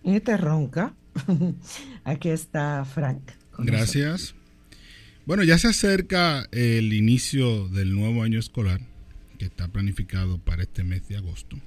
Y te ronca. Aquí está Frank con Gracias. nosotros. Bueno, ya se acerca el inicio del nuevo año escolar, que está planificado para este mes de agosto.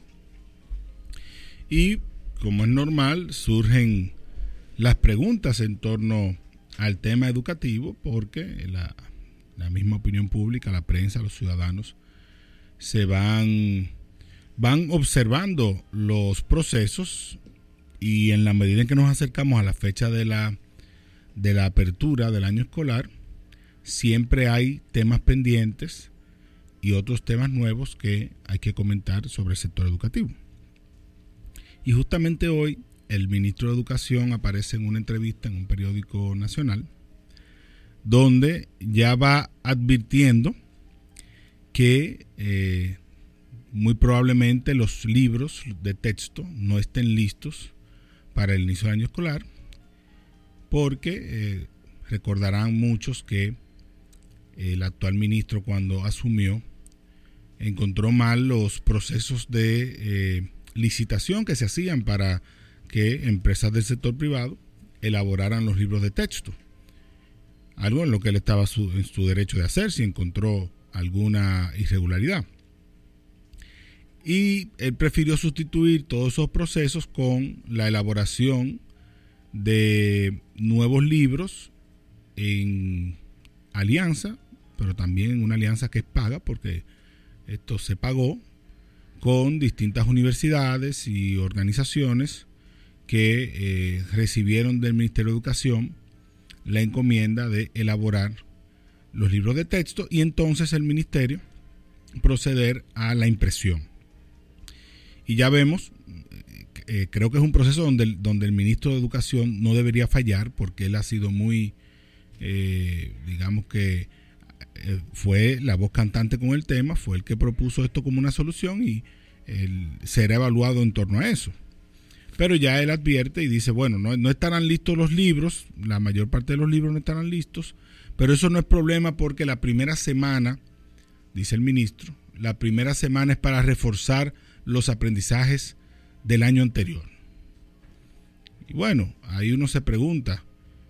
Y como es normal, surgen las preguntas en torno al tema educativo, porque la misma opinión pública, la prensa, los ciudadanos, se van observando los procesos y en la medida en que nos acercamos a la fecha de la apertura del año escolar, siempre hay temas pendientes y otros temas nuevos que hay que comentar sobre el sector educativo. Y justamente hoy el ministro de Educación aparece en una entrevista en un periódico nacional donde ya va advirtiendo que muy probablemente los libros de texto no estén listos para el inicio del año escolar porque recordarán muchos que el actual ministro, cuando asumió, encontró mal los procesos de licitación que se hacían para que empresas del sector privado elaboraran los libros de texto. Algo en lo que él estaba en su derecho de hacer si encontró alguna irregularidad. Y él prefirió sustituir todos esos procesos con la elaboración de nuevos libros en alianza, pero también en una alianza que es paga, porque esto se pagó con distintas universidades y organizaciones que recibieron del Ministerio de Educación la encomienda de elaborar los libros de texto y entonces el ministerio proceder a la impresión. Y ya vemos, creo que es un proceso donde el ministro de Educación no debería fallar porque él ha sido muy, digamos que fue la voz cantante con el tema, fue el que propuso esto como una solución y él será evaluado en torno a eso. Pero ya él advierte y dice, bueno, no estarán listos los libros, la mayor parte de los libros no estarán listos, pero eso no es problema porque la primera semana, dice el ministro, la primera semana es para reforzar los aprendizajes del año anterior. Y bueno, ahí uno se pregunta,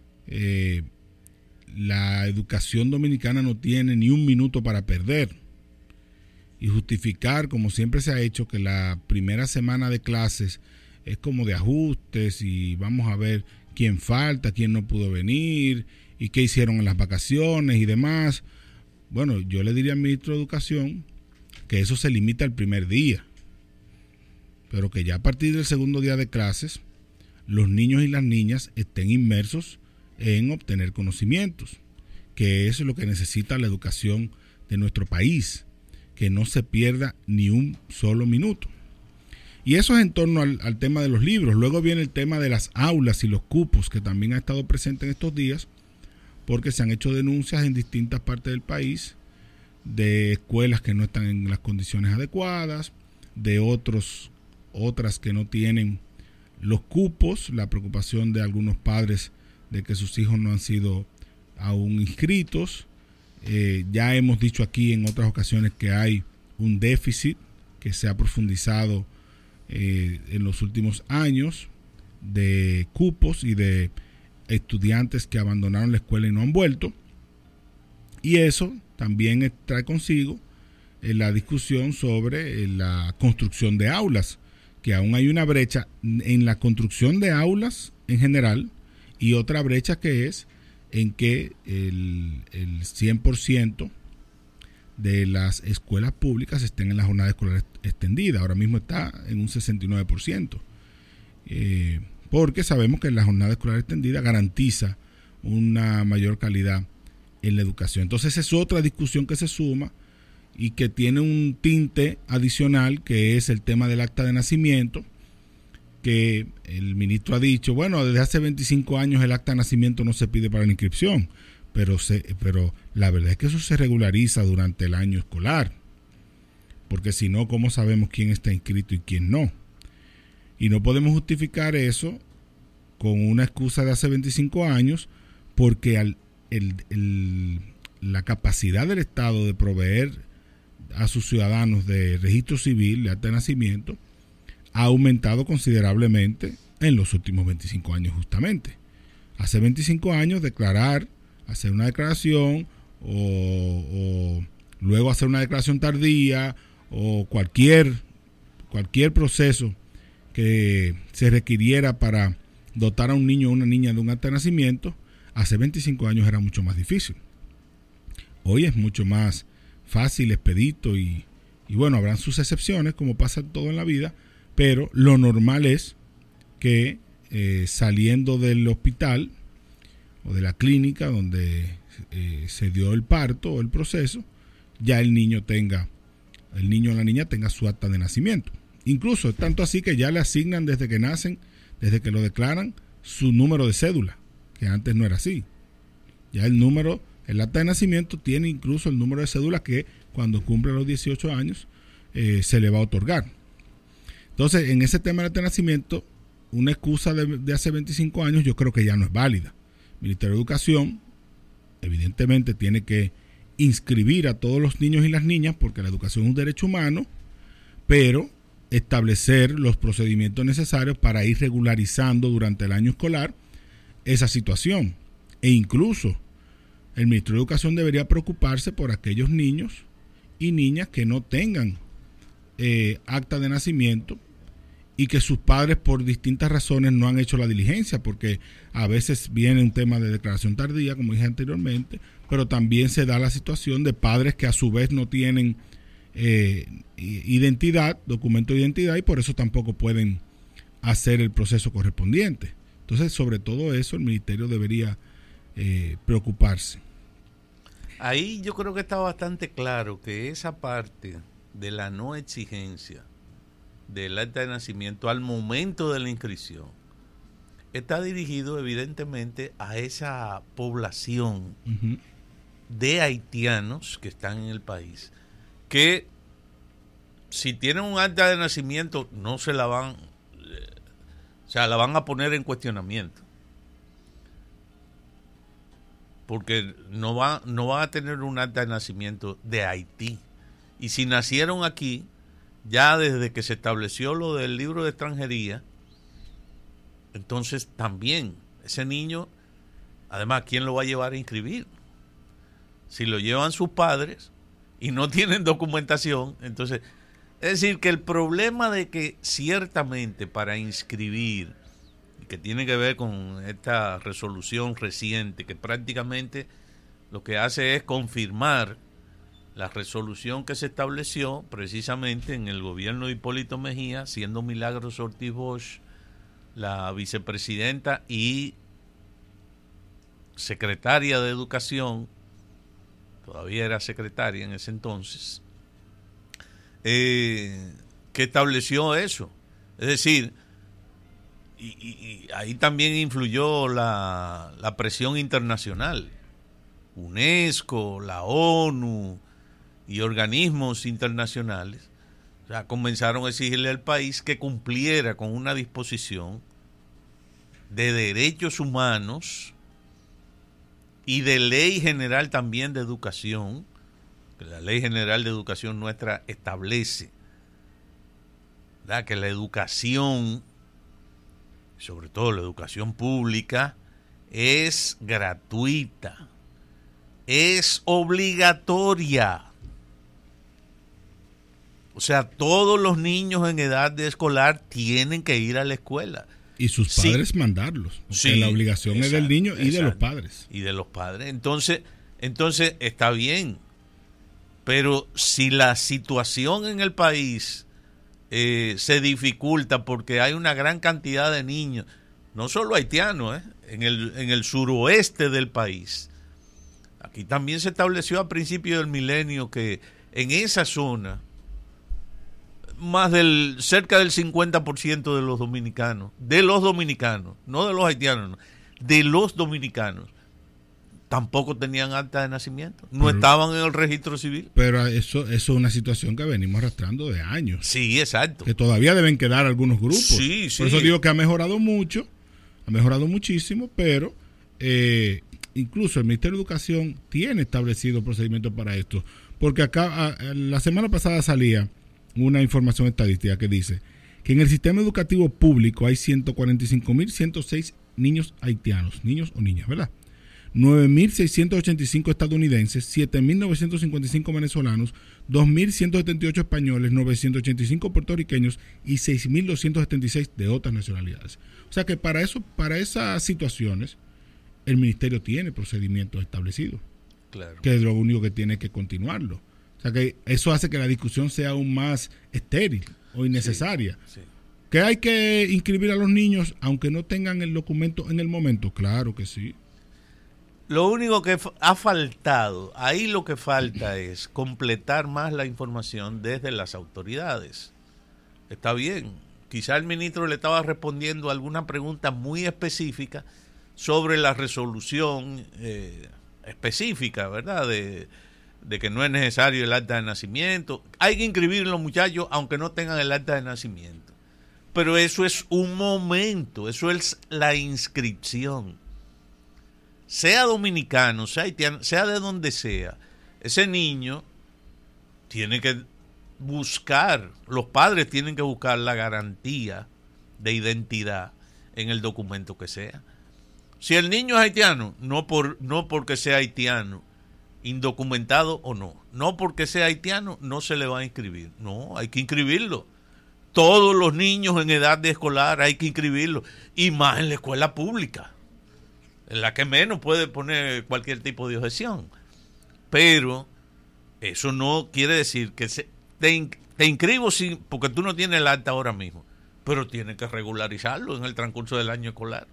la educación dominicana no tiene ni un minuto para perder. Y justificar, como siempre se ha hecho, que la primera semana de clases es como de ajustes y vamos a ver quién falta, quién no pudo venir y qué hicieron en las vacaciones y demás. Bueno, yo le diría al ministro de Educación que eso se limita al primer día, pero que ya a partir del segundo día de clases los niños y las niñas estén inmersos en obtener conocimientos, que eso es lo que necesita la educación de nuestro país, que no se pierda ni un solo minuto. Y eso es en torno al tema de los libros. Luego viene el tema de las aulas y los cupos, que también ha estado presente en estos días, porque se han hecho denuncias en distintas partes del país de escuelas que no están en las condiciones adecuadas, de otras que no tienen los cupos, la preocupación de algunos padres de que sus hijos no han sido aún inscritos. Ya hemos dicho aquí en otras ocasiones que hay un déficit que se ha profundizado en los últimos años de cupos y de estudiantes que abandonaron la escuela y no han vuelto. Y eso también trae consigo la discusión sobre la construcción de aulas, que aún hay una brecha en la construcción de aulas en general y otra brecha que es en que el 100% de las escuelas públicas estén en la jornada escolar extendida. Ahora mismo está en un 69%. Porque sabemos que la jornada escolar extendida garantiza una mayor calidad en la educación. Entonces es otra discusión que se suma y que tiene un tinte adicional, que es el tema del acta de nacimiento, que el ministro ha dicho, bueno, desde hace 25 años el acta de nacimiento no se pide para la inscripción, pero la verdad es que eso se regulariza durante el año escolar, porque si no, ¿cómo sabemos quién está inscrito y quién no? Y no podemos justificar eso con una excusa de hace 25 años, porque la capacidad del Estado de proveer a sus ciudadanos de registro civil, de acta de nacimiento, ha aumentado considerablemente en los últimos 25 años justamente. Hace 25 años hacer una declaración o luego hacer una declaración tardía o cualquier proceso que se requiriera para dotar a un niño o una niña de un acta de nacimiento, hace 25 años era mucho más difícil. Hoy es mucho más fácil, expedito y bueno, habrán sus excepciones como pasa todo en la vida, pero lo normal es que saliendo del hospital o de la clínica donde se dio el parto o el proceso, ya el niño o la niña tenga su acta de nacimiento. Incluso es tanto así que ya le asignan desde que nacen, desde que lo declaran, su número de cédula, que antes no era así. Ya el acta de nacimiento tiene incluso el número de cédula que cuando cumple los 18 años se le va a otorgar. Entonces, en ese tema del acta de nacimiento, una excusa de hace 25 años yo creo que ya no es válida. El Ministerio de Educación evidentemente tiene que inscribir a todos los niños y las niñas porque la educación es un derecho humano, pero establecer los procedimientos necesarios para ir regularizando durante el año escolar esa situación. E incluso el Ministerio de Educación debería preocuparse por aquellos niños y niñas que no tengan acta de nacimiento y que sus padres por distintas razones no han hecho la diligencia, porque a veces viene un tema de declaración tardía, como dije anteriormente, pero también se da la situación de padres que a su vez no tienen documento de identidad, y por eso tampoco pueden hacer el proceso correspondiente. Entonces, sobre todo eso, el ministerio debería preocuparse. Ahí yo creo que está bastante claro que esa parte de la no exigencia del acta de nacimiento al momento de la inscripción está dirigido evidentemente a esa población de haitianos que están en el país, que si tienen un acta de nacimiento no se la van, la van a poner en cuestionamiento, porque no van a tener un acta de nacimiento de Haití, y si nacieron aquí, ya desde que se estableció lo del libro de extranjería, entonces también ese niño, además, ¿quién lo va a llevar a inscribir? Si lo llevan sus padres y no tienen documentación, entonces, es decir, que el problema de que ciertamente para inscribir, que tiene que ver con esta resolución reciente, que prácticamente lo que hace es confirmar la resolución que se estableció precisamente en el gobierno de Hipólito Mejía, siendo Milagros Ortiz Bosch la vicepresidenta y secretaria de Educación, todavía era secretaria en ese entonces, que estableció eso. Es decir, y ahí también influyó la presión internacional, UNESCO, la ONU y organismos internacionales, o sea, comenzaron a exigirle al país que cumpliera con una disposición de derechos humanos y de ley general también de educación, que la ley general de educación nuestra establece, ¿verdad?, que la educación, sobre todo la educación pública, es gratuita, es obligatoria. O sea, todos los niños en edad de escolar tienen que ir a la escuela. Y sus padres mandarlos. Porque la obligación es del niño y de los padres. Y de los padres. Entonces está bien. Pero si la situación en el país se dificulta porque hay una gran cantidad de niños, no solo haitianos, en el suroeste del país. Aquí también se estableció a principios del milenio que en esa zona cerca del 50% de los dominicanos, no de los haitianos, de los dominicanos, tampoco tenían acta de nacimiento, estaban en el registro civil. Pero eso es una situación que venimos arrastrando de años. Sí, exacto. Que todavía deben quedar algunos grupos. Sí. Por eso digo que ha mejorado mucho, ha mejorado muchísimo, pero incluso el Ministerio de Educación tiene establecido procedimientos para esto. Porque acá, la semana pasada salía una información estadística que dice que en el sistema educativo público hay 145.106 niños haitianos, niños o niñas, ¿verdad? 9.685 estadounidenses, 7.955 venezolanos, 2.178 españoles, 985 puertorriqueños y 6.276 de otras nacionalidades. O sea que para esas situaciones, el ministerio tiene procedimientos establecidos. Claro. Que es lo único que tiene que continuarlo. O sea que eso hace que la discusión sea aún más estéril o innecesaria. Sí, sí. ¿Que hay que inscribir a los niños aunque no tengan el documento en el momento? Claro que sí. Lo único que ha faltado, ahí lo que falta es completar más la información desde las autoridades. Está bien, quizá el ministro le estaba respondiendo a alguna pregunta muy específica sobre la resolución específica, ¿verdad? De que no es necesario el acta de nacimiento. Hay que inscribir a los muchachos aunque no tengan el acta de nacimiento. Pero eso es un momento, eso es la inscripción. Sea dominicano, sea haitiano, sea de donde sea, ese niño tiene que buscar, los padres tienen que buscar la garantía de identidad en el documento que sea. Si el niño es haitiano, no porque sea haitiano, indocumentado o no porque sea haitiano, no se le va a inscribir. No, hay que inscribirlo. Todos los niños en edad de escolar hay que inscribirlo, y más en la escuela pública, en la que menos puede poner cualquier tipo de objeción. Pero eso no quiere decir que te inscribo porque tú no tienes el acta ahora mismo, pero tienes que regularizarlo en el transcurso del año escolar.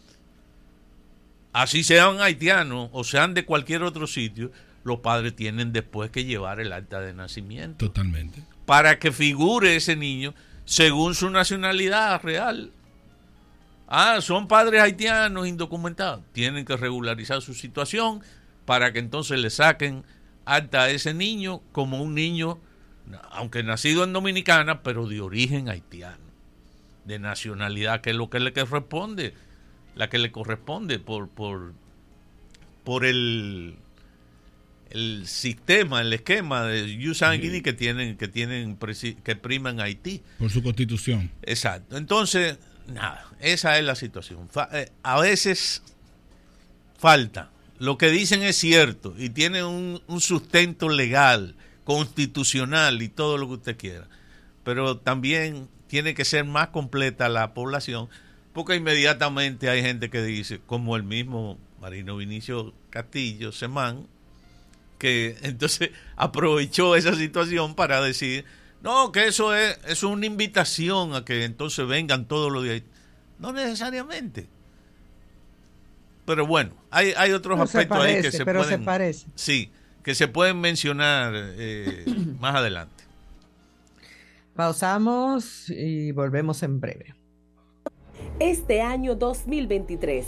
Así sean haitianos o sean de cualquier otro sitio, los padres tienen después que llevar el acta de nacimiento. Totalmente. Para que figure ese niño según su nacionalidad real. Son padres haitianos indocumentados. Tienen que regularizar su situación para que entonces le saquen acta a ese niño como un niño, aunque nacido en Dominicana, pero de origen haitiano, de nacionalidad, que es lo que le corresponde, la que le corresponde por el sistema, el esquema de jus sanguinis que prima en Haití. Por su constitución. Exacto. Entonces, nada, esa es la situación. A veces falta. Lo que dicen es cierto y tiene un sustento legal, constitucional y todo lo que usted quiera. Pero también tiene que ser más completa la población, porque inmediatamente hay gente que dice, como el mismo Marino Vinicio Castillo Semán, que entonces aprovechó esa situación para decir, no, que eso es una invitación a que entonces vengan todos los días. No necesariamente. Pero bueno, hay otros aspectos ahí que se pueden... Sí, que se pueden mencionar más adelante. Pausamos y volvemos en breve. Este año 2023